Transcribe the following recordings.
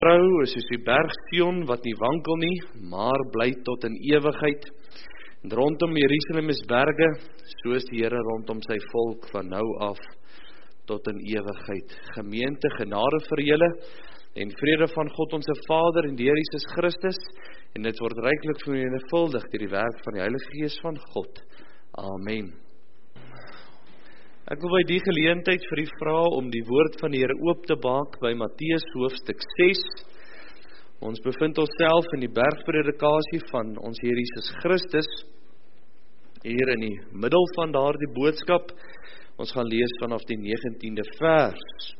Trou is soos die berg Sion wat nie wankel nie, maar bly tot in ewigheid. En rondom Jerusalem is berge, soos die Here rondom sy volk van nou af tot in ewigheid. Gemeente, genade vir julle en vrede van God onze Vader en die Here Jesus Christus, en dit word ryklik vermenigvuldig deur die werk van die Heilige Gees van God. Amen. Ek wil by die geleentheid vir u vra om die woord van die Here oop te maak by Matteus hoofstuk 6. Ons bevind onsself in die bergpredikasie van ons Here Jesus Christus, hier in die middel van daardie boodskap. Ons gaan lees vanaf die 19de vers.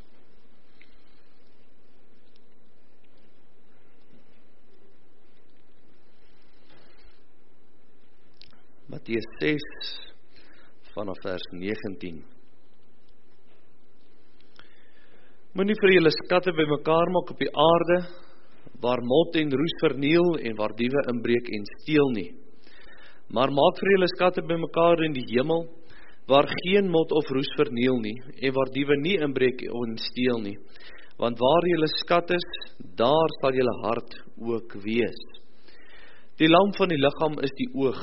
Matteus 6 vanaf vers 19. Moenie vir julle skatte bymekaar maak op die aarde, waar mot en roes verniel en waar diewe inbreek en steel nie. Maar maak vir julle skatte bymekaar in die hemel, waar geen mot of roes verniel nie, en waar diewe nie inbreek en steel nie. Want waar julle skat is, daar sal julle hart ook wees. Die lamp van die liggaam is die oog.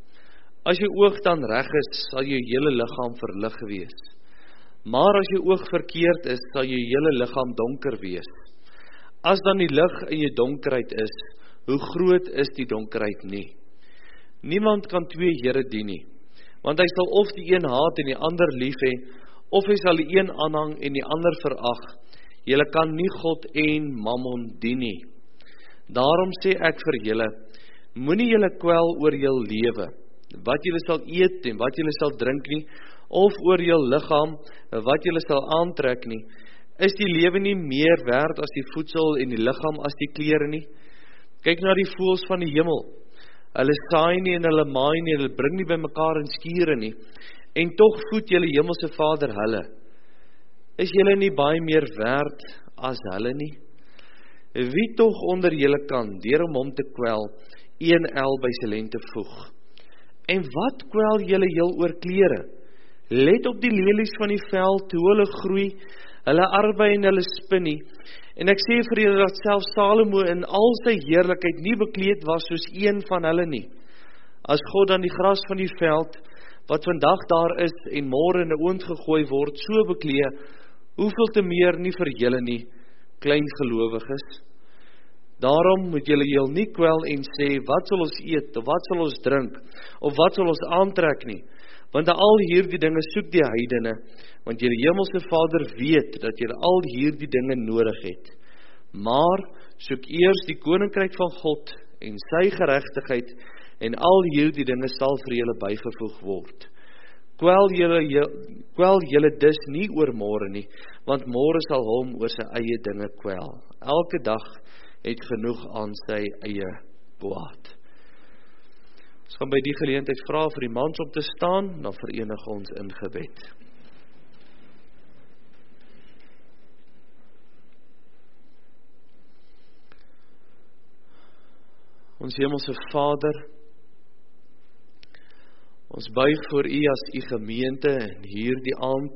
As jou oog dan reg is, sal jou hele liggaam verlig wees. Maar as jou oog verkeerd is, sal jou hele liggaam donker wees. As dan die lig in jou donkerheid is, hoe groot is die donkerheid nie? Niemand kan twee here dien nie, want hy sal of die een haat en die ander lief hê, of hy sal die een aanhang en die ander verag. Julle kan nie God en Mammon dien nie. Daarom sê ek vir julle, moenie julle kwel oor jul lewe, wat julle sal eet en wat julle sal drink nie, of oor jul liggaam, wat julle sal aantrek nie. Is die lewe nie meer werd as die voedsel en die liggaam as die klere nie? Kyk na die voëls van die hemel. Hulle saai nie en hulle maai nie, hulle bring nie by mekaar in skure nie. En tog voed julle hemelse Vader hulle. Is julle nie baie meer werd as hulle nie? Wie tog onder julle kan, deur om hom te kwel, een el by sy lente voeg? En wat kwel julle heel oor klere? Let op die lelies van die veld, hoe hulle groei, hulle arbei en hulle spin nie. En ek sê vir julle dat selfs Salomo in al sy heerlikheid nie bekleed was soos een van hulle nie. As God dan die gras van die veld, wat vandag daar is en môre in 'n oond gegooi word, so beklee, hoeveel te meer nie vir julle nie, klein gelowiges. Daarom moet julle heel nie kwel en sê, wat sal ons eet, of wat sal ons drink, of wat sal ons aantrek nie, want al hierdie dinge soek die heidene, want julle hemelse Vader weet dat julle al hierdie dinge nodig het. Maar soek eers die koninkryk van God en sy geregtigheid, en al hierdie dinge sal vir julle bygevoeg word. Kwel julle dus nie oor môre nie, want môre sal hom oor sy eie dinge kwel. Elke dag het genoeg aan sy eie kwaad. Ons gaan by die geleentheid vra vir die mans op te staan, dan verenig ons in gebed. Ons hemelse Vader, ons buig voor U as U gemeente in hierdie aand.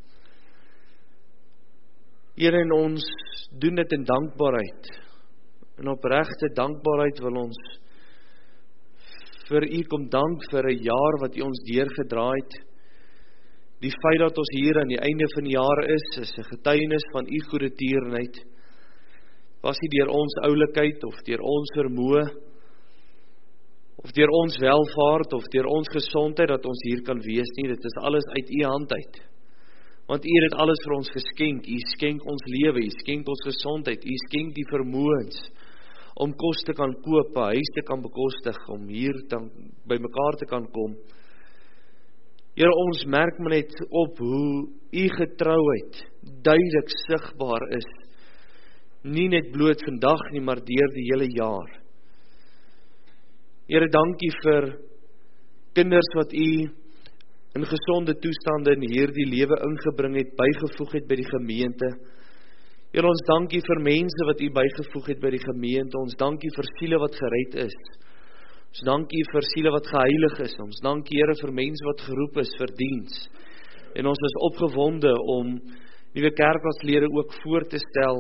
Here, en ons doen dit in dankbaarheid. En opregte dankbaarheid wil ons vir U kom dank vir 'n jaar wat U ons deurgedraai het. Die feit dat ons hier aan die einde van die jaar is 'n getuienis van U goeie tierenheid. Was nie deur ons oulikheid of deur ons vermoë of deur ons welvaart of deur ons gesondheid dat ons hier kan wees nie. Dit is alles uit U hand uit. Want U het alles vir ons geskenk. U skenk ons lewe, U skenk ons gesondheid, U skenk die vermoëns om kos te kan koop, 'n huis te kan bekostig, om hier by mekaar te kan kom. Here, ons merk maar net op hoe U getrouheid duidelik sigbaar is. Nie net bloot vandag nie, maar deur die hele jaar. Here, dankie vir kinders wat U in gesonde toestande in hierdie lewe ingebring het, bygevoeg het by die gemeente. Here, ons dankie vir mense wat U bygevoeg het by die gemeente. Ons dankie vir siele wat gered is. Ons dankie vir siele wat geheilig is. Ons dankie, Here, vir mense wat geroep is vir diens. En ons is opgewonde om nuwe kerkraadslede ook voor te stel,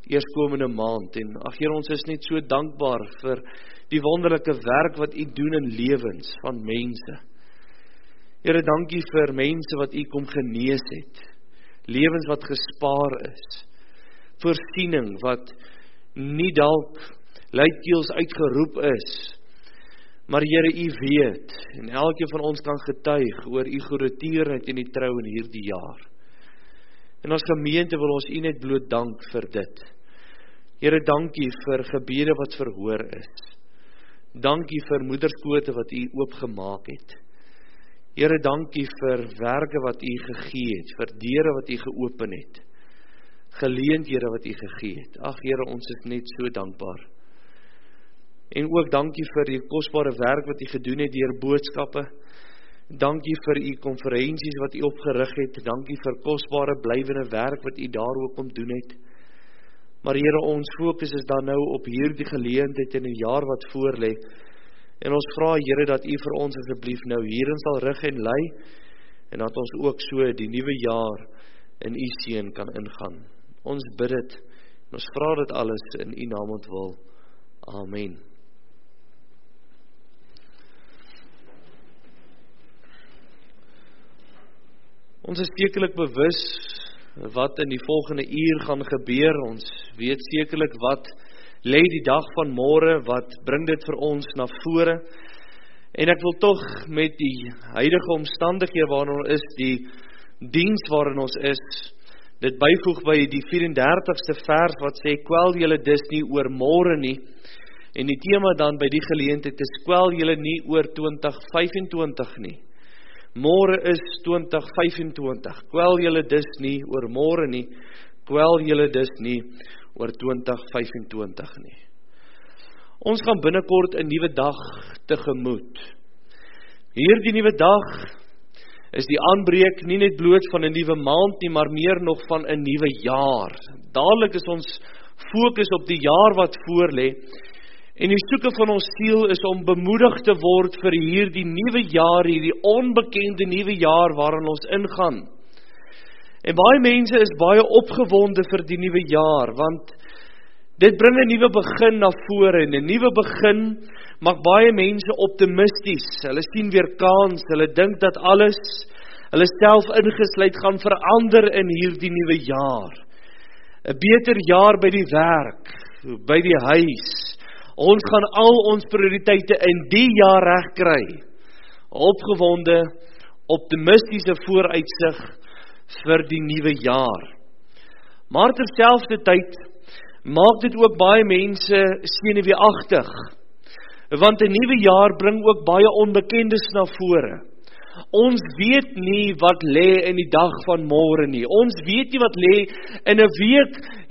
eerskomende maand. En ag Here, ons is net so dankbaar vir die wonderlike werk wat U doen in lewens van mense. Here, dankie vir mense wat U kom genees het, lewens wat gespaar is, voorsiening wat nie dalk luidkeels uitgeroep is, maar Here, U weet, en elkeen van ons kan getuig oor U goedertierenheid en U trou in hierdie jaar. En as gemeente wil ons U net bloot dank vir dit. Here, dankie vir gebede wat verhoor is. Dankie vir moederskote wat U oopgemaak het. Here, dankie vir werke wat U gegee het, vir deure wat U geopen het, geleenthede wat U gegee het. Ag Here, ons is net so dankbaar. En ook dankie vir die kosbare werk wat U gedoen het deur boodskappe. Dankie vir U konferensies wat U opgerig het. Dankie vir kosbare blywende werk wat U daar ook kom doen het. Maar Here, ons fokus is dan nou op hierdie geleentheid in die jaar wat voorlê. En ons vra Here dat U vir ons asseblief nou hierin sal rig en lei, en dat ons ook so die nuwe jaar in U seën kan ingaan. Ons bid dit, en ons vra dit alles in U naam ontwil. Amen. Ons is sekerlik bewus wat in die volgende uur gaan gebeur. Ons weet sekerlik wat lê die dag van môre, wat bring dit vir ons na vore. En ek wil tog met die huidige omstandighede waarin ons is, die diens waarin ons is, dit byvoeg by die 34ste vers wat sê, kwel julle dus nie oor môre nie, en die tema dan by die geleentheid is, kwel julle nie oor 2025 nie. Môre is 2025, kwel julle dus nie oor môre nie, kwel julle dus nie oor 2025 nie. Ons gaan binnekort 'n nuwe dag tegemoet. Hierdie nuwe dag is die aanbreek nie net bloot van 'n nuwe maand nie, maar meer nog van 'n nuwe jaar. Dadelik is ons fokus op die jaar wat voorlê, en die soeke van ons siel is om bemoedig te word vir hierdie nuwe jaar, hierdie onbekende nuwe jaar waarin ons ingaan. En baie mense is baie opgewonde vir die nuwe jaar, want dit bring 'n nuwe begin na vore, en 'n nuwe begin maak baie mense optimisties. Hulle sien weer kans, hulle dink dat alles, hulle self ingesluit, gaan verander in hierdie nuwe jaar. 'n Beter jaar by die werk, by die huis. Ons gaan al ons prioriteite in die jaar reg kry. Opgewonde, optimistiese vooruitsig vir die nuwe jaar. Maar terselfdertyd maak dit ook baie mense senuweeagtig, want 'n nuwe jaar bring ook baie onbekendes na vore. Ons weet nie wat lê in die dag van môre nie. Ons weet nie wat lê in 'n week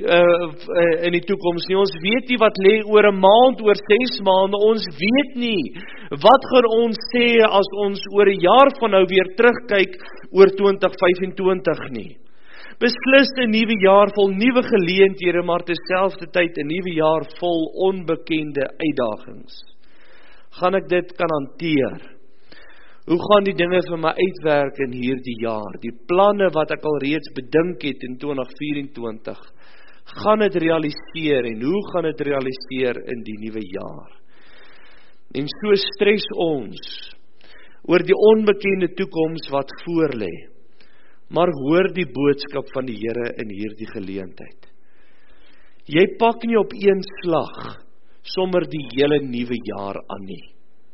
in die toekoms nie. Ons weet nie wat lê oor 'n maand, oor 6 maande. Ons weet nie wat gaan ons sê as ons oor 'n jaar van nou weer terugkyk oor 2025 nie. Beslis 'n nuwe jaar vol nuwe geleenthede, maar terselfdertyd 'n nuwe jaar vol onbekende uitdagings. Gaan ek dit kan hanteer? Hoe gaan die dinge vir my uitwerk in hierdie jaar? Die planne wat ek al reeds bedink het in 2024, gaan dit realiseer, en hoe gaan dit realiseer in die nuwe jaar? En so stres ons oor die onbekende toekoms wat voorlê. Maar hoor die boodskap van die Here in hierdie geleentheid. Jy pak nie op een slag sommer die hele nuwe jaar aan nie.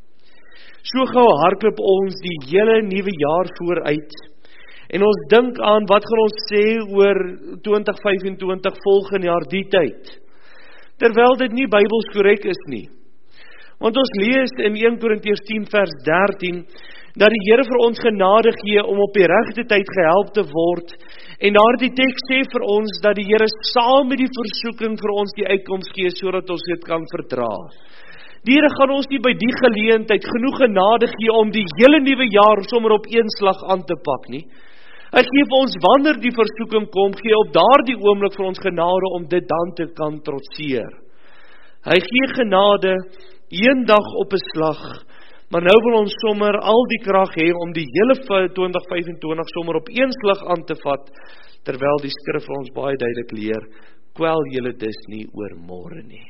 So gou hardloop ons die hele nuwe jaar vooruit, en ons dink aan wat gaan ons sê oor 2025 volgende jaar die tyd, terwyl dit nie Bybels korrek is nie. Want ons lees in 1 Korintiërs 10 vers 13, dat die Here vir ons genade gee om op die regte tyd gehelp te word, en daardie teks sê vir ons dat die Here saam met die versoeking vir ons die uitkoms gee, sodat ons dit kan verdra. Die Here gaan ons nie by die geleentheid genoeg genade gee om die hele nuwe jaar sommer op een slag aan te pak nie. Hy gee vir ons wanneer die versoeking kom, gee op daardie oomblik vir ons genade om dit dan te kan trotseer. Hy gee genade een dag op 'n slag, maar nou wil ons sommer al die krag hê om die hele 2025 sommer op een slag aan te vat, terwyl die skrif vir ons baie duidelik leer, kwel julle dus nie oor môre nie.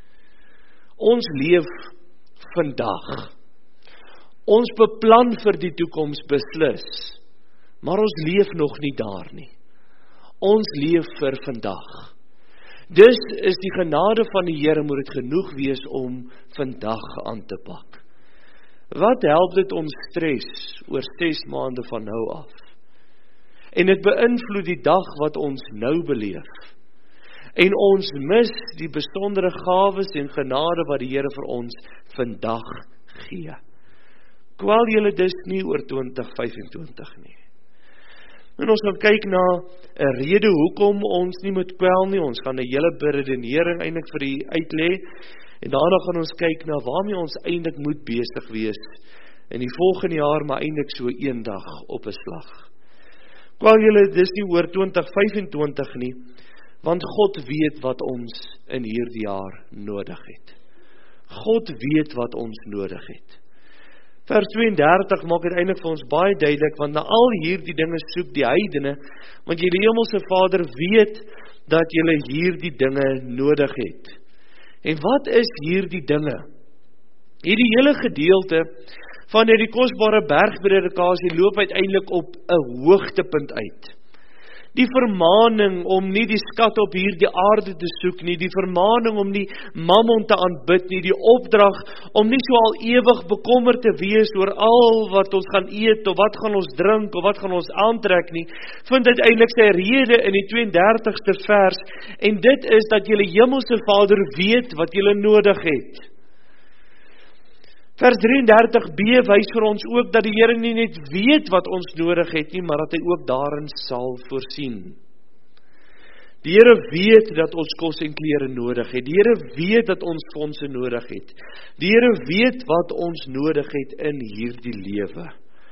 Ons leef vandag. Ons beplan vir die toekoms beslis, maar ons leef nog nie daar nie. Ons leef vir vandag. Dus is die genade van die Here moet dit genoeg wees om vandag aan te pak. Wat help dit ons stres oor 6 maande van nou af? En dit beïnvloed die dag wat ons nou beleef. En ons mis die besondere gawes en genade wat die Here vir ons vandag gee. Kwel julle dus nie oor 2025 nie. En ons gaan kyk na 'n rede hoekom ons nie moet kwel nie. Ons gaan 'n hele beredenering eintlik vir u uitlê. En daarna gaan ons kyk na waarmee ons eintlik moet besig wees in die volgende jaar, maar eintlik so eendag op 'n slag. Kwel julle dis nie oor 2025 nie, want God weet wat ons in hierdie jaar nodig het. God weet wat ons nodig het. Vers 32 maak dit eintlik vir ons baie duidelik, want na al hierdie dinge soek die heidene, want julle hemelse Vader weet dat julle hierdie dinge nodig het. En wat is hierdie dinge? Hierdie hele gedeelte van die kosbare bergpredikasie loop uiteindelik op 'n hoogtepunt uit. Die vermaning om nie die skat op hierdie aarde te soek nie, die vermaning om nie mammon te aanbid nie, die opdrag om nie so al ewig bekommerd te wees oor al wat ons gaan eet, of wat gaan ons drink, of wat gaan ons aantrek nie, vind uiteindelik sy rede in die 32ste vers, en dit is dat julle hemelse Vader weet wat julle nodig het. Vers 33b wys vir ons ook dat die Here nie net weet wat ons nodig het nie, maar dat hy ook daarin sal voorsien. Die Here weet dat ons kos en klere nodig het. Die Here weet dat ons fondse nodig het. Die Here weet wat ons nodig het in hierdie lewe.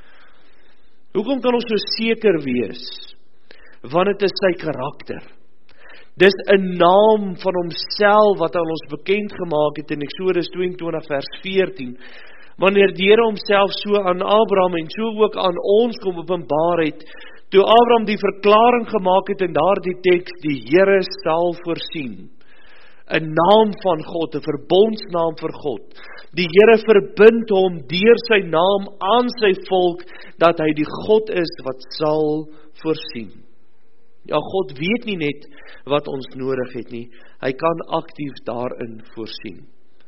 Hoekom kan ons so seker wees? Want dit is sy karakter. Dis 'n naam van homself wat aan ons bekend gemaak het in Eksodus 22 vers 14. Wanneer die Here homself so aan Abraham en so ook aan ons kom openbaar het, toe Abraham die verklaring gemaak het in daardie teks, die Here sal voorsien. 'n naam van God, 'n verbondsnaam vir God. Die Here verbind hom deur sy naam aan sy volk, dat hy die God is wat sal voorsien. Ja, God weet nie net wat ons nodig het nie, hy kan aktief daarin voorsien.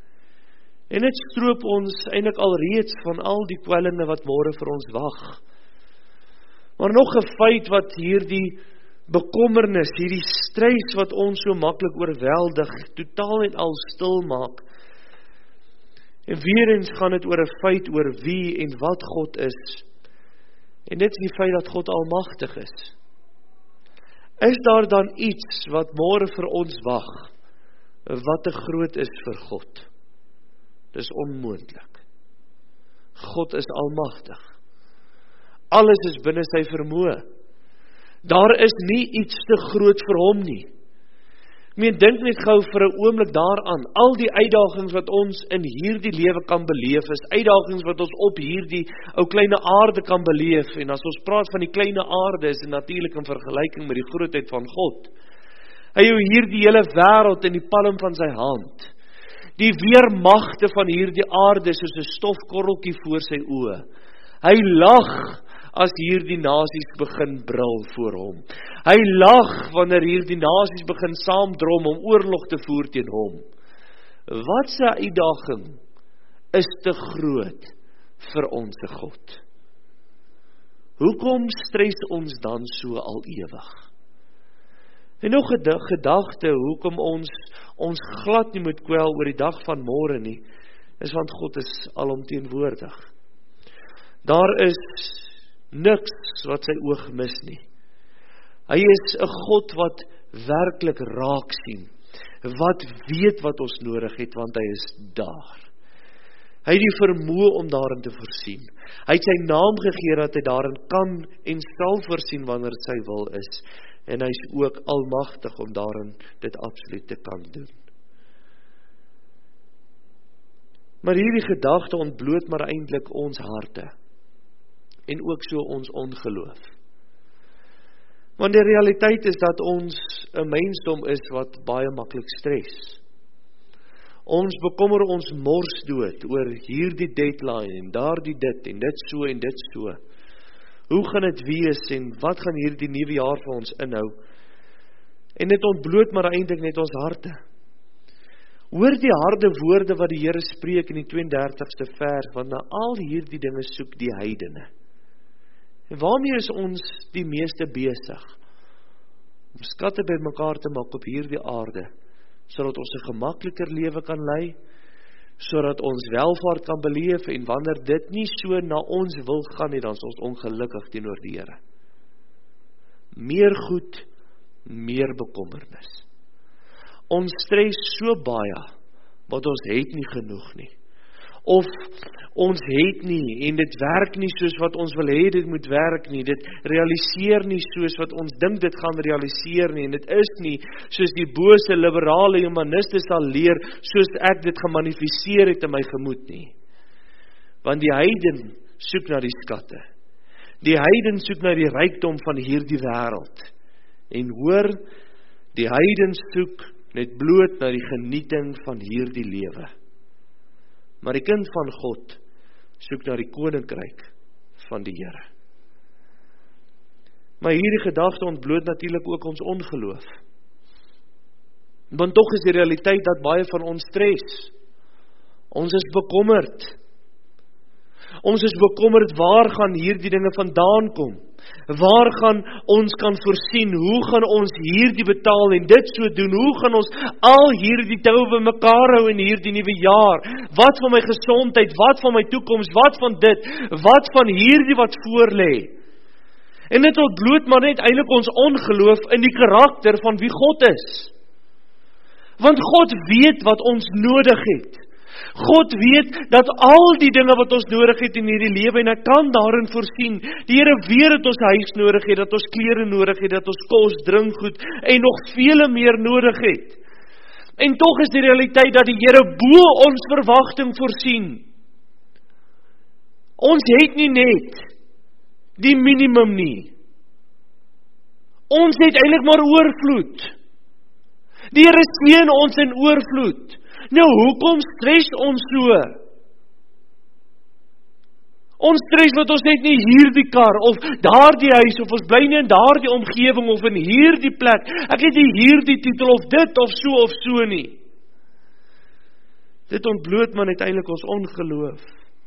En dit stroop ons eintlik alreeds van al die kwellinge wat môre vir ons wag. Maar nog 'n feit wat hierdie bekommernis, hierdie stres wat ons so maklik oorweldig, totaal en al stil maak. En weer eens gaan dit oor 'n feit oor wie en wat God is. En dit is die feit dat God almagtig is. Is daar dan iets wat môre vir ons wag, wat te groot is vir God? Dis onmoontlik. God is almagtig. Alles is binne sy vermoë. Daar is nie iets te groot vir hom nie. Dink net gou vir 'n oomblik daaraan. Al die uitdagings wat ons in hierdie lewe kan beleef, is uitdagings wat ons op hierdie ou kleine aarde kan beleef. En as ons praat van die kleine aarde, is dit natuurlik in vergelyking met die grootheid van God. Hy hou hierdie hele wêreld in die palm van sy hand. Die weermagte van hierdie aarde soos 'n stofkorreltjie voor sy oë. Hy lag as hierdie nasies begin brul voor hom. Hy lag wanneer hierdie nasies begin saamdrom om oorlog te voer teen hom. Wat se uitdaging is te groot vir ons God? Hoekom stres ons dan so al ewig? En nog 'n gedagte hoekom ons glad nie moet kwel oor die dag van môre nie, is want God is alomteenwoordig. Daar is niks wat sy oog mis nie. Hy is 'n God wat werklik raak sien, wat weet wat ons nodig het, want hy is daar. Hy het die vermoë om daarin te voorsien. Hy het sy naam gegee dat hy daarin kan en sal voorsien wanneer dit sy wil is. En hy is ook almagtig om daarin dit absoluut te kan doen. Maar hierdie gedagte ontbloot maar eintlik ons harte. En ook so ons ongeloof. Want die realiteit is dat ons 'n mensdom is wat baie maklik stres. Ons bekommer ons mors dood oor hierdie deadline en daardie dit en dit so en dit so. Hoe gaan dit wees en wat gaan hierdie nuwe jaar vir ons inhou? En dit ontbloot maar eintlik net ons harte. Hoor die harde woorde wat die Here spreek in die 32ste vers, want na al hierdie dinge soek die heidene. En waarmee is ons die meeste besig? Om skatte bymekaar te maak op hierdie aarde, sodat ons 'n gemakliker lewe kan lei, sodat ons welvaart kan beleef, en wanneer dit nie so na ons wil gaan nie, dan is ons ongelukkig teenoor die Here. Meer goed, meer bekommernis. Ons stres so baie, want ons het nie genoeg nie. Of ons het nie, en dit werk nie soos wat ons wil hê dit moet werk nie, dit realiseer nie soos wat ons dink dit gaan realiseer nie, en dit is nie soos die bose liberale humaniste sal leer, soos ek dit gemanifesteer het in my gemoed nie. Want die heiden soek na die skatte. Die heiden soek na die rykdom van hierdie wêreld. En hoor, die heiden soek net bloot na die genieting van hierdie lewe. Maar die kind van God soek na die koninkryk van die Here. Maar hierdie gedagte ontbloot natuurlik ook ons ongeloof. Want tog is die realiteit dat baie van ons stres. Ons is bekommerd. Ons is bekommerd, waar gaan hierdie dinge vandaan kom? Waar gaan ons kan voorsien? Hoe gaan ons hierdie betaal en dit so doen? Hoe gaan ons al hierdie toue bymekaar hou in hierdie nuwe jaar? Wat van my gesondheid? Wat van my toekoms? Wat van dit? Wat van hierdie wat voor lê? En dit ontbloot maar net eintlik ons ongeloof in die karakter van wie God is. Want God weet wat ons nodig het. God weet dat al die dinge wat ons nodig het in hierdie lewe, en hy kan daarin voorsien. Die Here weet dat ons huis nodig het, dat ons klere nodig het, dat ons kos, drinkgoed en nog vele meer nodig het. En tog is die realiteit dat die Here bo ons verwagting voorsien. Ons het nie net die minimum nie. Ons het eintlik maar oorvloed. Die Here seën ons in oorvloed. Nou, hoekom stres ons so? Ons stres wat ons net nie hierdie kar, of daardie huis, of ons bly nie in daardie omgewing, of in hierdie plek, ek het nie hierdie titel, of dit, of so nie. Dit ontbloot maar uiteindelik ons ongeloof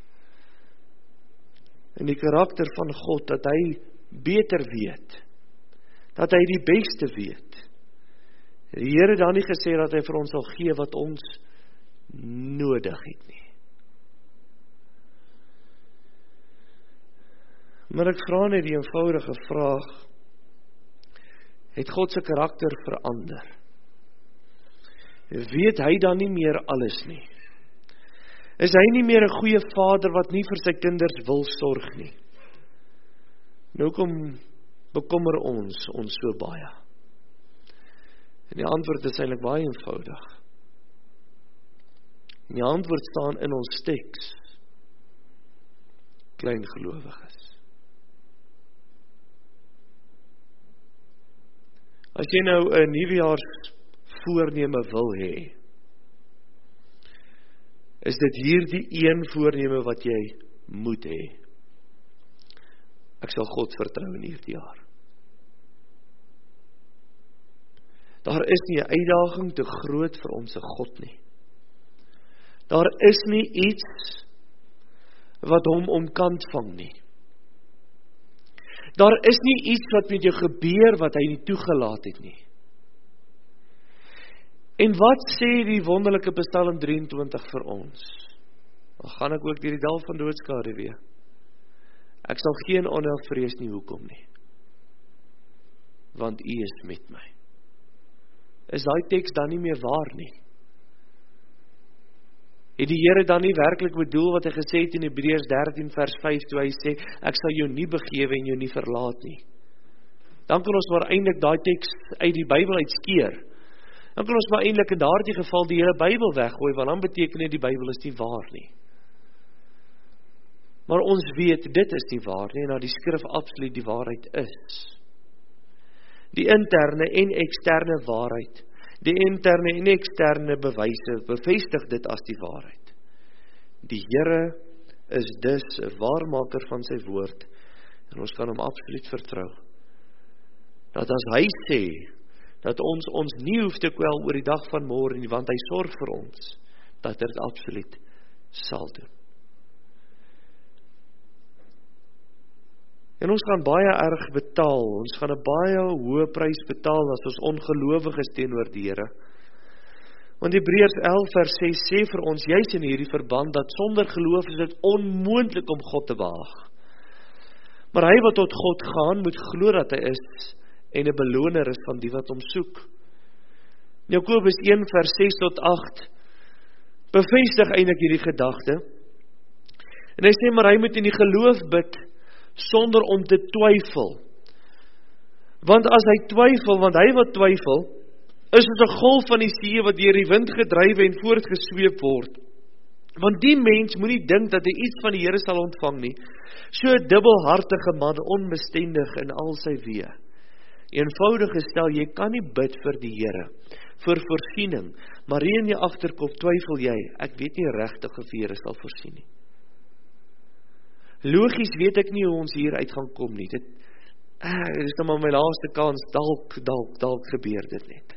in die karakter van God, dat hy beter weet, dat hy die beste weet. Die Here dan nie gesê dat hy vir ons sal gee wat ons nodig het nie. Maar ek vra net die eenvoudige vraag, het God se karakter verander? Weet hy dan nie meer alles nie? Is hy nie meer 'n goeie vader wat nie vir sy kinders wil sorg nie? Nou kom bekommer ons so baie. En die antwoord is eintlik baie eenvoudig. En die antwoord staan in ons teks. Klein gelowiges. As jy nou 'n nuwejaars voorneme wil hê, is dit hierdie een voorneme wat jy moet hê. Ek sal God vertrou in hierdie jaar. Daar is nie 'n uitdaging te groot vir ons God nie. Daar is nie iets wat hom omkant vang nie. Daar is nie iets wat met jou gebeur wat hy nie toegelaat het nie. En wat sê die wonderlike Psalm 23 vir ons? Dan gaan ek ook deur die dal van doodskade weer. Ek sal geen onheil vrees nie, hoekom nie? Want U is met my. Is daai teks dan nie meer waar nie? Het die Here dan nie werklik bedoel wat hy gesê het in Hebreërs 13 vers 5, toe hy sê, ek sal jou nie begewe en jou nie verlaat nie? Dan kan ons maar eintlik daai teks uit die Bybel uitskeer. Dan kan ons maar eintlik in daardie geval die hele Bybel weggooi, want dan beteken dit die Bybel is nie waar nie. Maar ons weet, dit is nie waar nie, en dat die skrif absoluut die waarheid is. Die interne en eksterne waarheid, die interne en eksterne bewyse bevestig dit as die waarheid. Die Here is dus 'n waarmaker van sy woord en ons kan hom absoluut vertrou. Dat as hy sê dat ons nie hoef te kwel oor die dag van môre nie, want hy sorg vir ons, dat hy dit absoluut sal doen. En ons gaan baie erg betaal, ons gaan 'n baie hoë prys betaal as ons ongelowig is teenoor die Here. Want Hebreërs 11 vers 6 sê vir ons, juis in hierdie verband, dat sonder geloof is dit onmoontlik om God te behaag. Maar hy wat tot God gaan, moet glo dat hy is, en 'n beloner is van die wat hom soek. Jakobus 1 vers 6 tot 8 bevestig eintlik hierdie gedagte. En hy sê, maar hy moet in die geloof bid, sonder om te twyfel. Want as hy twyfel, want hy wat twyfel, is dit 'n golf van die see wat deur die wind gedrywe en voortgesweep word. Want die mens moet nie dink dat hy iets van die Here sal ontvang nie. So 'n dubbelhartige man, onbestendig in al sy weë. Eenvoudig gestel, jy kan nie bid vir die Here, vir voorsiening, maar hier in jou agterkop twyfel jy, ek weet nie regtig of die Here sal voorsien nie. Logies weet ek nie hoe ons hier uit gaan kom nie. Dit is nou maar my laaste kans, dalk gebeur dit net.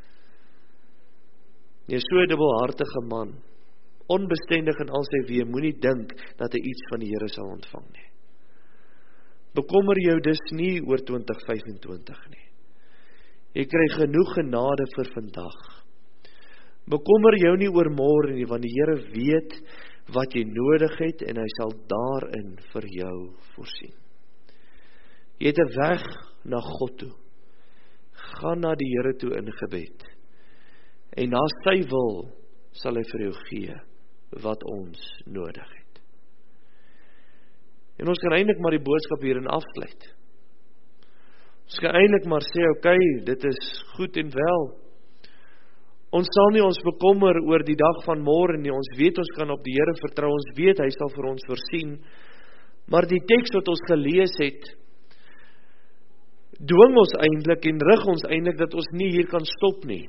Jy is so 'n dubbelhartige man, onbestendig in al sy weë, moenie dink dat hy iets van die Here sal ontvang nie. Bekommer jou dus nie oor 2025 nie. Jy kry genoeg genade vir vandag. Bekommer jou nie oor môre nie, want die Here weet wat jy nodig het en hy sal daarin vir jou voorsien. Jy het 'n weg na God toe. Gaan na die Here toe in gebed. En na sy wil sal hy vir jou gee wat ons nodig het. En ons kan eintlik maar die boodskap hierin afsluit. Ons kan eintlik maar sê, okay, dit is goed en wel. Ons sal nie ons bekommer oor die dag van môre nie, ons weet ons kan op die Here vertrou, ons weet hy sal vir ons voorsien, maar die teks wat ons gelees het, dwing ons eintlik en rig ons eintlik dat ons nie hier kan stop nie.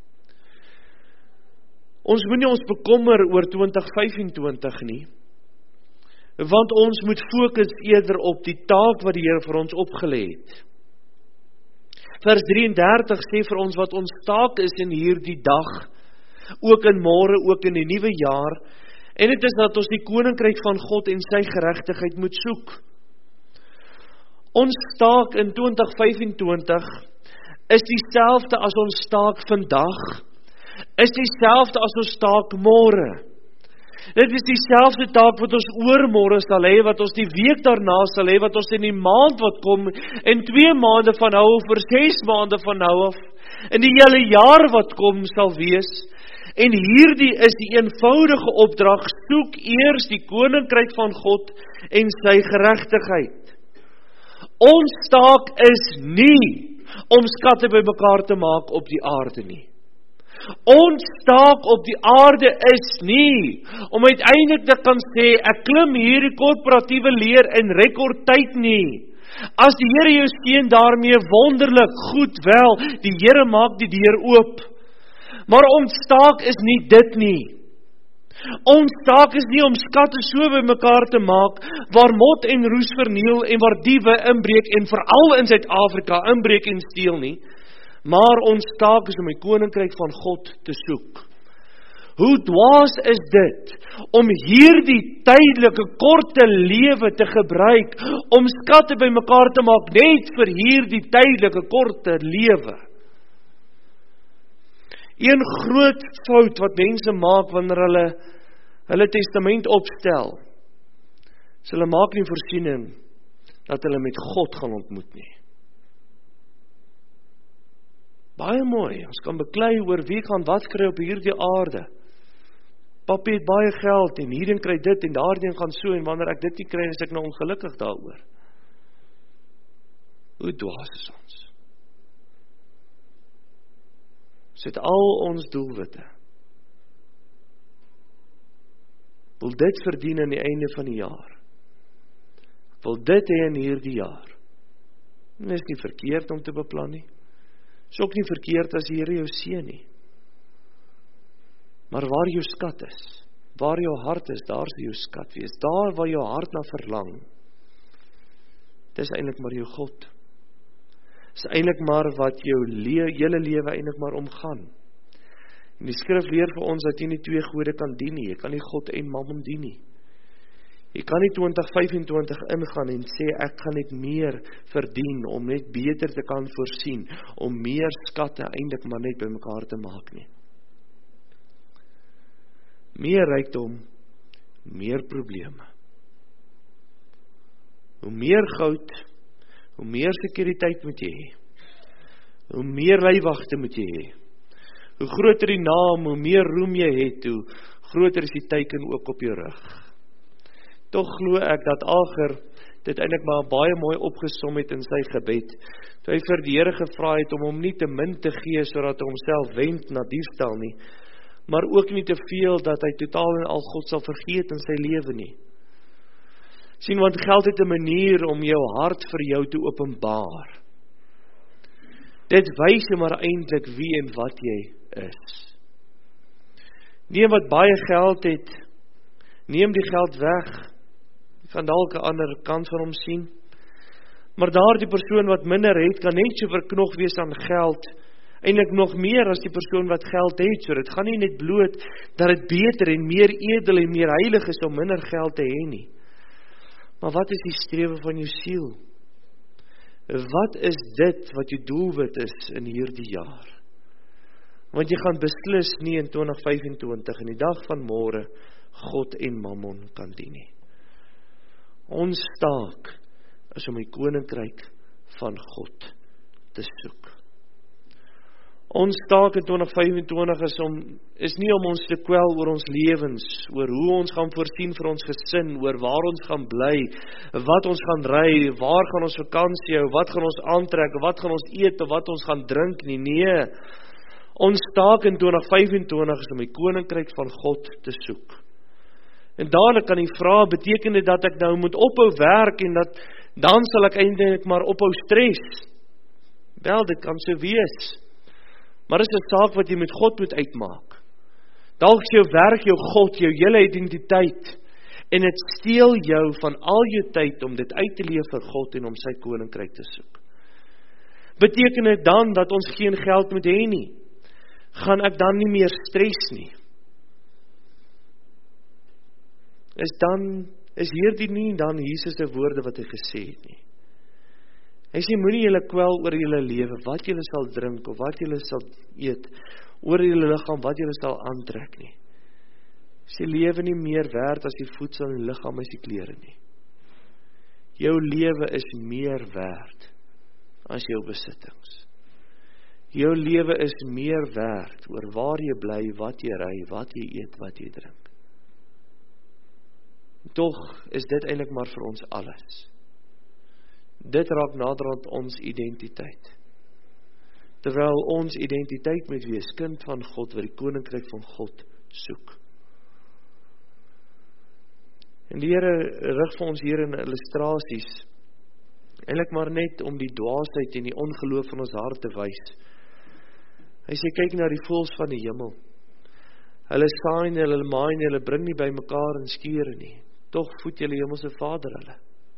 Ons moet nie ons bekommer oor 2025 nie, want ons moet fokus eerder op die taak wat die Here vir ons opgelê het. Vers 33 sê vir ons wat ons taak is in hierdie dag, ook in môre, ook in die nuwe jaar, en dit is dat ons die koninkryk van God en sy geregtigheid moet soek. Ons taak in 2025 is dieselfde as ons taak vandag, is dieselfde as ons taak môre. Dit is dieselfde taak wat ons oormôre sal hê, wat ons die week daarna sal hê, wat ons in die maand wat kom, en 2 maande van nou af, vir 6 maande van nou af, in die hele jaar wat kom sal wees. En hierdie is die eenvoudige opdrag, soek eers die koninkryk van God en sy geregtigheid. Ons taak is nie om skatte bymekaar te maak op die aarde nie. Ons taak op die aarde is nie om uiteindelik te kan sê, ek klim hierdie korporatiewe leer in rekordtyd nie. As die Here jou seën daarmee, wonderlik, goed wel, die Here maak die deur oop. Maar ons taak is nie dit nie. Ons taak is nie om skatte so bymekaar te maak, waar mot en roes verniel en waar diewe inbreek en veral in Suid-Afrika inbreek en steel nie. Maar ons taak is om die koninkryk van God te soek. Hoe dwaas is dit om hierdie tydelike korte lewe te gebruik om skatte bymekaar te maak net vir hierdie tydelike korte lewe? Een groot fout wat mense maak wanneer hulle testament opstel, is hulle maak nie voorsiening dat hulle met God gaan ontmoet nie. Baie mooi, ons kan beklei oor wie gaan wat kry op hierdie aarde. Papi het baie geld en hierin kry dit en daardien gaan so en wanneer ek dit nie kry, is ek nou ongelukkig daaroor. Hoe dwaas is ons? Ons het al ons doelwitte. Wil dit verdien aan die einde van die jaar. Wil dit hê in hierdie jaar. En is nie verkeerd om te beplan nie. Is ook nie verkeerd as die Here jou seën nie. Maar waar jou skat is, waar jou hart is, daar sal jou skat wees. Daar waar jou hart na verlang, dit is eintlik maar jou God. Dit is eintlik maar wat jou hele lewe eintlik maar omgaan. En die skrif leer vir ons dat jy nie twee gode kan dien nie. Jy kan nie God en Mammon dien nie. Jy kan nie 2025 ingaan en sê ek gaan net meer verdien om net beter te kan voorsien, om meer skatte eintlik maar net by mekaar te maak nie. Meer rykdom, meer probleme. Hoe meer goud, hoe meer sekuriteit moet jy hê. Hoe meer leiwagte moet jy hê. Hoe groter die naam, hoe meer roem jy het, hoe groter is die teiken ook op jou rug. Tog glo ek dat Agar dit eintlik maar baie mooi opgesom het in sy gebed, toe hy vir die Here gevra het om hom nie te min te gee, sodat hy homself wend na diefstal nie, maar ook nie te veel, dat hy totaal en al God sal vergeet in sy lewe nie. Sien, want geld het 'n manier om jou hart vir jou te openbaar. Dit wys jy maar eintlik wie en wat jy is. Neem wat baie geld het, neem die geld weg, kan dalk 'n ander kant van hom sien, maar daardie persoon wat minder het, kan net so verknog wees aan geld, eintlik nog meer as die persoon wat geld het, so dit gaan nie net bloot dat dit beter en meer edel en meer heilig is om minder geld te hê nie. Maar wat is die strewe van jou siel? Wat is dit wat jou doelwit is in hierdie jaar? Want jy gaan beslis nie in 2025 in die dag van môre God en Mammon kan dien nie. Ons taak is om die koninkryk van God te soek. Ons taak in 2025 is nie om ons te kwel oor ons lewens, oor hoe ons gaan voorsien vir ons gesin, oor waar ons gaan bly, wat ons gaan ry, waar gaan ons vakansie hou, wat gaan ons aantrek, wat gaan ons eet, of wat ons gaan drink nie. Nee, ons taak in 2025 is om die koninkryk van God te soek. En dadelik kan jy vra, beteken dit dat ek nou moet ophou werk en dat dan sal ek eintlik maar ophou stres? Wel, dit kan so wees. Maar is 'n saak wat jy met God moet uitmaak. Dalk is jou werk, jou God, jou hele identiteit, en dit steel jou van al jou tyd om dit uit te leef vir God en om sy koninkryk te soek. Beteken dit dan dat ons geen geld moet hê nie? Gaan ek dan nie meer stres nie? Is hierdie nie dan Jesus se woorde wat hy gesê het nie? Hy sê, moenie julle kwel oor julle lewe, wat julle sal drink, of wat julle sal eet, oor julle liggaam, wat julle sal aantrek nie. Is die lewe nie meer werd as die voedsel en die liggaam as die klere nie? Jou lewe is meer werd as jou besittings. Jou lewe is meer werd oor waar jy bly, wat jy ry, wat jy eet, wat jy drink. Tog is dit eintlik maar vir ons alles. Dit raak naderhand ons identiteit. Terwyl ons identiteit moet wees kind van God, wat die koninkryk van God soek. En die Here rig vir ons hier in illustrasies, eintlik maar net om die dwaasheid en die ongeloof van ons hart te wys. Hy sê, kyk na die voëls van die hemel. Hulle saai en hulle maai en hulle bring nie by mekaar in skure nie. Tog voed julle hemelse Vader hulle.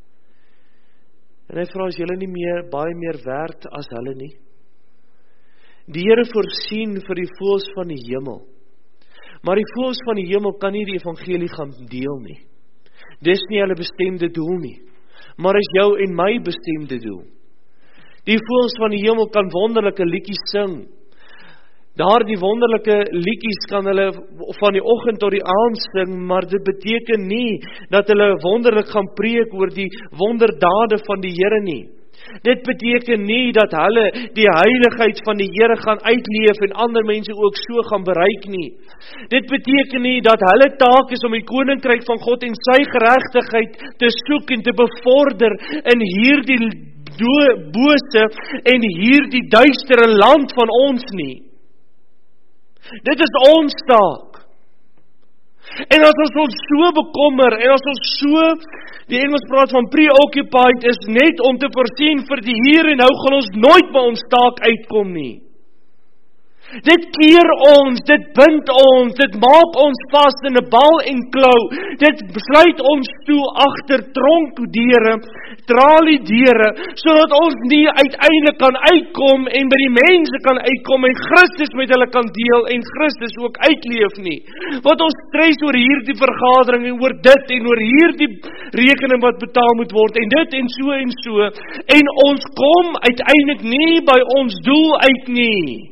En hy vra, is julle nie baie meer werd as hulle nie? Die Here voorsien vir die voëls van die hemel. Maar die voëls van die hemel kan nie die evangelie gaan deel nie. Dis nie hulle bestemde doel nie, maar is jou en my bestemde doel. Die voëls van die hemel kan wonderlike liedjies sing. Daardie wonderlike liedjies kan hulle van die oggend tot die aand sing, maar dit beteken nie dat hulle wonderlik gaan preek oor die wonderdade van die Here nie. Dit beteken nie dat hulle die heiligheid van die Here gaan uitleef en ander mense ook so gaan bereik nie. Dit beteken nie dat hulle taak is om die koninkryk van God en sy geregtigheid te soek en te bevorder in hierdie bose en hierdie duistere land van ons nie. Dit is ons taak. En as ons so bekommer, en as ons so, die Engels praat van preoccupied, is net om te voorsien vir die hier en nou, gaan ons nooit by ons taak uitkom nie. Dit keer ons, dit bind ons, dit maak ons vas in 'n bal en klou, dit sluit ons toe agter tronkdeure, traliedeure, sodat ons nie uiteindelik kan uitkom en by die mense kan uitkom en Christus met hulle kan deel en Christus ook uitleef nie. Want ons stres oor hierdie vergadering en oor dit en oor hierdie rekening wat betaal moet word en dit en so en ons kom uiteindelik nie by ons doel uit nie.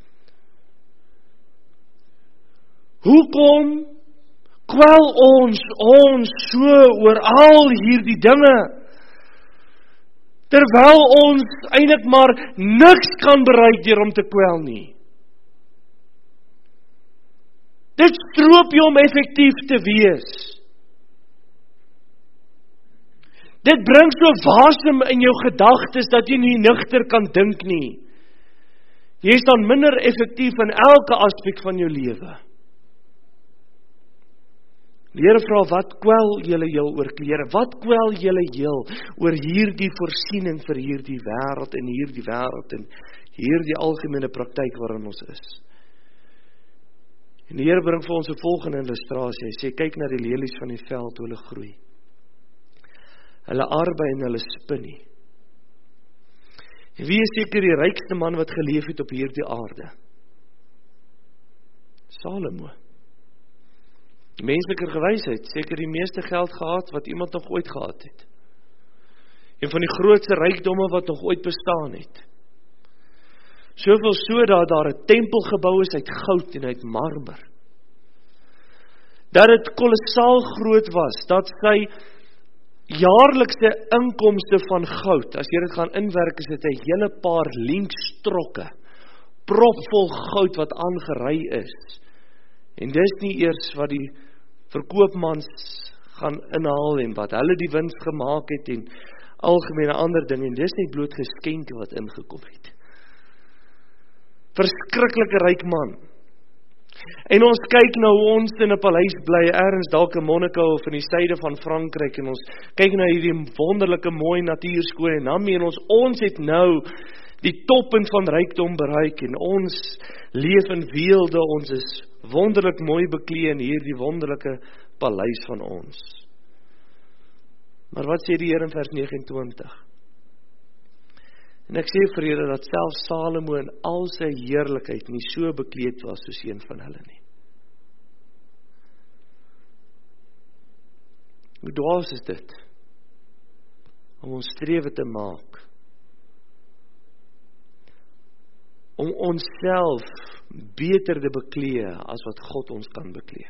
Hoekom kwel ons so oor al hierdie dinge, terwyl ons eintlik maar niks kan bereik deur om te kwel nie? Dit stroop jou om effektief te wees. Dit bring so wasem in jou gedagtes dat jy nie nugter kan dink nie. Jy is dan minder effektief in elke aspek van jou lewe. Die Here vra, wat kwel julle heel oor klere? Wat kwel julle heel oor hierdie voorsiening vir hierdie wêreld en hierdie algemene praktyk waarin ons is? En die Here bring vir ons 'n volgende illustrasie. Hy sê, kyk na die lelies van die veld, hoe hulle groei. Hulle arbei en hulle spin nie. En wie is seker die rykste man wat geleef het op hierdie aarde? Salomo. Menslike gewysheid, seker die meeste geld gehad wat iemand nog ooit gehad het. Een van die grootste rykdomme wat nog ooit bestaan het. Soveel so dat daar 'n tempel gebou is uit goud en uit marmer. Dat dit kolossaal groot was, dat sy jaarlikse inkomste van goud, as jy dit gaan inwerk, is dit 'n hele paar linkstrokke, propvol goud wat aangery is. En dis nie eers wat die verkoopmans gaan inhaal en wat hulle die wins gemaak het en algemene ander dinge, en dis nie bloot geskenke wat ingekom het. Verskriklike ryk man. En ons kyk nou hoe ons in 'n paleis bly, ergens dalk in Monaco of in die suide van Frankryk, en ons kyk na hierdie wonderlike mooi natuurskoon, en dan meen ons het nou die toppunt van rykdom bereik, en ons leef in weelde, ons is wonderlik mooi beklee in hierdie wonderlike paleis van ons. Maar wat sê die Here in vers 29? En ek sê vir julle dat selfs Salomo in al sy heerlikheid nie so bekleed was soos een van hulle nie. Hoe dwaas is dit? Om ons strewe te maak. Om onsself beter te beklee as wat God ons kan beklee.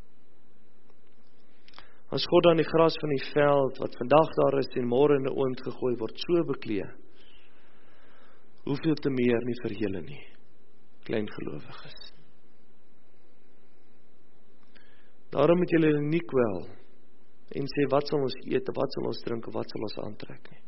As God dan die gras van die veld, wat vandag daar is en môre in die oond gegooi word, so beklee, hoeveel te meer nie vir julle nie, klein gelowiges. Daarom moet julle nie kwel en sê, wat sal ons eet, wat sal ons drink, wat sal ons aantrek nie.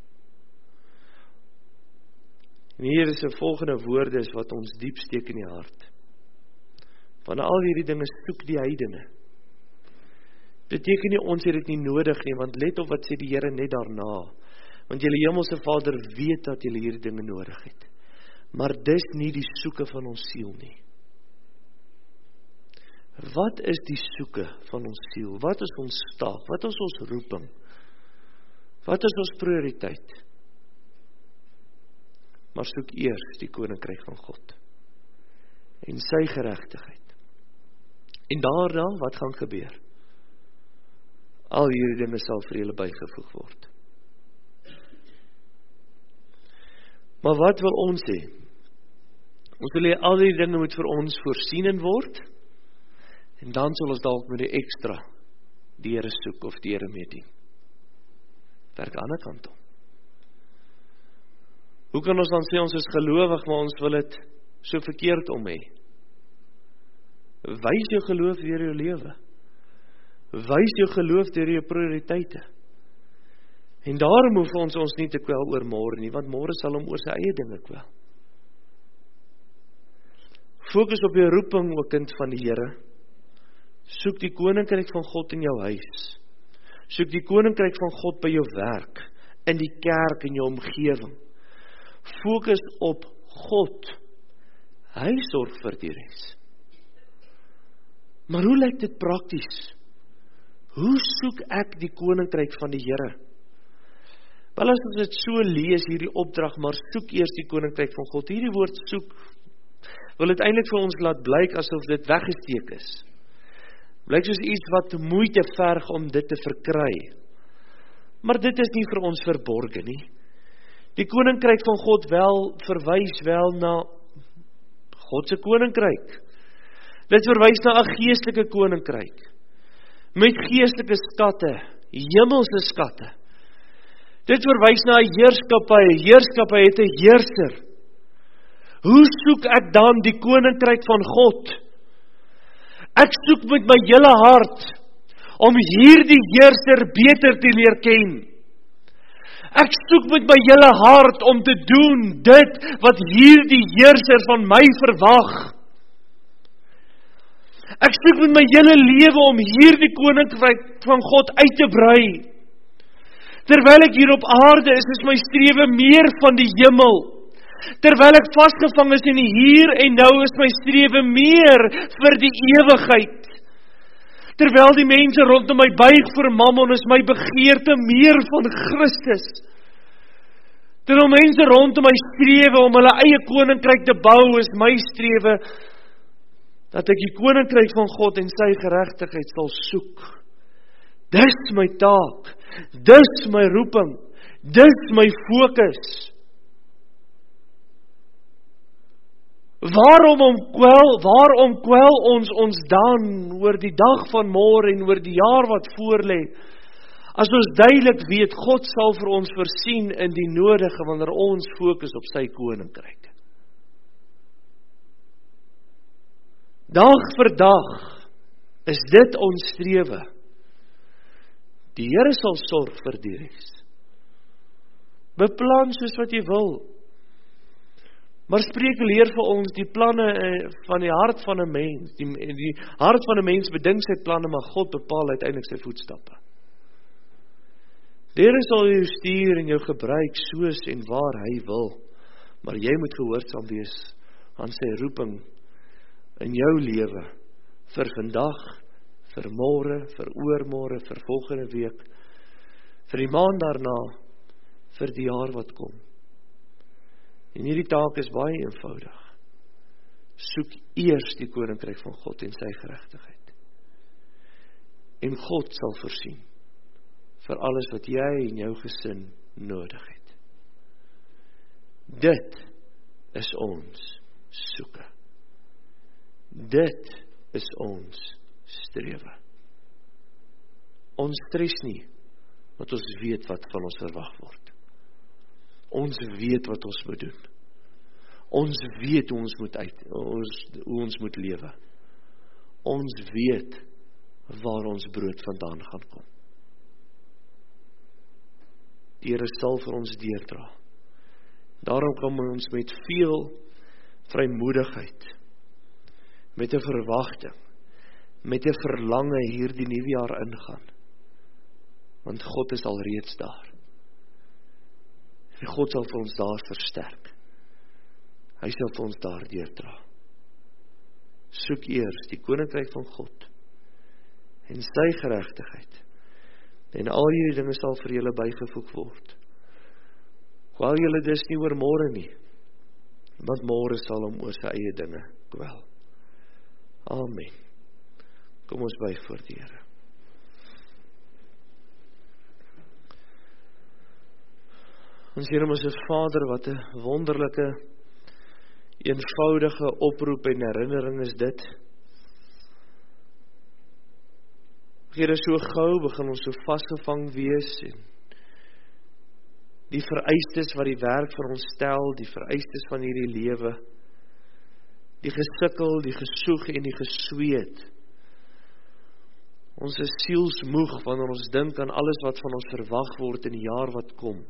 En hier is 'n volgende woorde is wat ons diep steek in die hart. Van al hierdie dinge soek die heidene. Beteken nie ons het dit nie nodig nie, want let op wat sê die Here net daarna. Want julle hemelse Vader weet dat julle hierdie dinge nodig het. Maar dis nie die soeke van ons siel nie. Wat is die soeke van ons siel? Wat is ons taak? Wat is ons roeping? Wat is ons prioriteit? Maar soek eers die koninkryk van God en sy geregtigheid. En daarna, wat gaan gebeur? Al hierdie dinge sal vir julle bygevoeg word. Maar wat wil ons hê? Ons wil hê al die dinge moet vir ons voorsien word, en dan sal ons dalk met die ekstra die Here soek of die Here meedien. Werk aan die ander kant om. Hoe kan ons dan sê ons is gelowig, maar ons wil dit so verkeerd om hê? Wys jou geloof deur jou lewe. Wys jou geloof deur jou prioriteite. En daarom hoef ons nie te kwel oor môre nie, want môre sal hom oor sy eie dinge kwel. Fokus op jou roeping, o kind van die Here, Soek die koninkryk van God in jou huis. Soek die koninkryk van God by jou werk, in die kerk, in jou omgewing. Fokus op God. Hy sorg vir die res. Maar hoe lyk dit prakties? Hoe soek ek die koninkryk van die Here? Wel, as ons dit so lees, hierdie opdrag, maar soek eers die koninkryk van God. Hierdie woord soek, wil dit eintlik vir ons laat blyk asof dit weggesteek is. Blyk soos iets wat moeite verg om dit te verkry. Maar dit is nie vir ons verborge nie. Die koninkryk van God verwys wel na God se koninkryk. Dit verwys na 'n geestelike koninkryk. Met geestelike skatte, hemelse skatte. Dit verwys na 'n heerskappy. Heerskappy het 'n heerser. Hoe soek ek dan die koninkryk van God? Ek soek met my hele hart om hierdie heerser beter te leer ken. Ek soek met my hele hart om te doen dit wat hierdie heerser van my verwag. Ek soek met my hele lewe om hierdie koninkryk van God uit te brei. Terwyl ek hier op aarde is my strewe meer van die hemel. Terwyl ek vasgevang is in die hier en nou is my strewe meer vir die ewigheid. Terwyl die mense rondom my buig vir mammon, is my begeerte meer van Christus. Terwyl mense rondom my strewe om hulle eie koninkryk te bou, is my strewe dat ek die koninkryk van God en sy geregtigheid sal soek. Dis my taak, dis my roeping, dis my fokus. Waarom kwel ons dan oor die dag van môre en oor die jaar wat voorlê? As ons duidelik weet, God sal vir ons voorsien in die nodige wanneer ons fokus op sy koninkryk. Dag vir dag is dit ons strewe. Die Here sal sorg vir die res. Beplan soos wat jy wil. Maar Spreuke leer vir ons die planne van die hart van 'n mens. Die hart van 'n mens bedink sy planne, maar God bepaal uiteindelik sy voetstappe. Die Here sal jou stuur en jou gebruik soos en waar hy wil. Maar jy moet gehoorsaam wees aan sy roeping in jou lewe vir vandag, vir môre, vir oormôre, vir volgende week, vir die maand daarna, vir die jaar wat kom. En hierdie taak is baie eenvoudig. Soek eers die koninkryk van God en sy geregtigheid. En God sal voorsien vir alles wat jy en jou gesin nodig het. Dit is ons soeke. Dit is ons strewe. Ons stres nie, want ons weet wat van ons verwag word. Ons weet wat ons moet doen. Ons weet hoe ons moet lewe. Ons weet waar ons brood vandaan gaan kom. Die Here sal vir ons deurdra. Daarom kom ons met veel vrymoedigheid, met 'n verwagting, met 'n verlange hierdie nuwe jaar ingaan. Want God is al reeds daar. En God sal vir ons daar versterk. Hy sal vir ons daar deurdra. Soek eers die koninkryk van God en sy geregtigheid. En al hierdie dinge sal vir julle bygevoeg word. Kwel julle dus nie oor môre nie, want môre sal hom oor sy eie dinge kwel. Amen. Kom ons buig voor die Here. Ons Here, ons Vader, wat 'n wonderlike, eenvoudige oproep en herinnering is dit. Here, so gou begin ons so vasgevang wees en die vereistes wat die werk vir ons stel, die vereistes van hierdie lewe, die gesukkel, die gesoeg en die gesweet. Ons is sielsmoeg wanneer ons dink aan alles wat van ons verwag word in die jaar wat kom.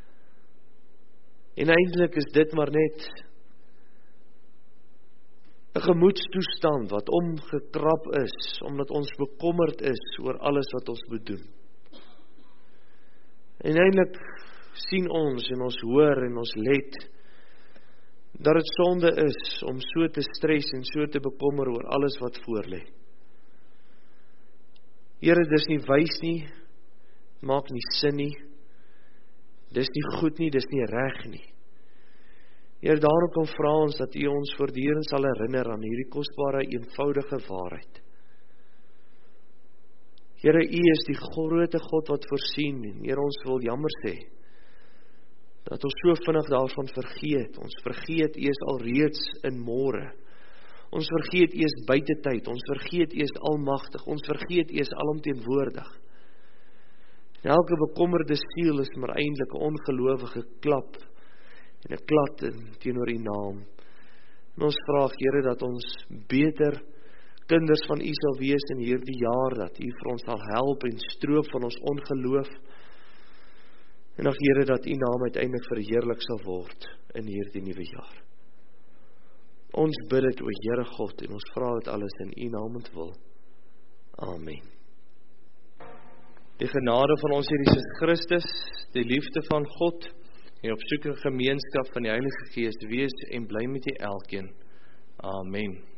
En eintlik is dit maar net 'n gemoedstoestand wat omgekrap is, omdat ons bekommerd is oor alles wat ons moet doen. En eintlik sien ons en ons hoor en ons let, dat dit sonde is om so te stres en so te bekommer oor alles wat voorlê. Here, dis nie wys nie, maak nie sin nie, dis nie goed nie, dis nie reg nie. Here, daarom kom vra ons dat U ons voortdurend sal herinner aan hierdie kosbare, eenvoudige waarheid. Here, U is die grote God wat voorsien, en Here, ons wil jammer sê, dat ons so vinnig daarvan vergeet. Ons vergeet U is alreeds in môre. Ons vergeet U is buite tyd. Ons vergeet U is almagtig. Ons vergeet U is alomteenwoordig. En elke bekommerde siel is maar eintlik 'n ongelowige klap en 'n klad teenoor U naam. En ons vra, Here, dat ons beter kinders van U sal wees in hierdie jaar, dat U vir ons sal help en stroop van ons ongeloof. En ag Here, dat U naam uiteindelik verheerlik sal word in hierdie nuwe jaar. Ons bid dit, o Here God, en ons vra dit alles in U naam ontwil. Amen. Die genade van ons Here Jesus Christus, die liefde van God, en opsoekende gemeenskap van die Heilige Gees wees en bly met U elkeen. Amen.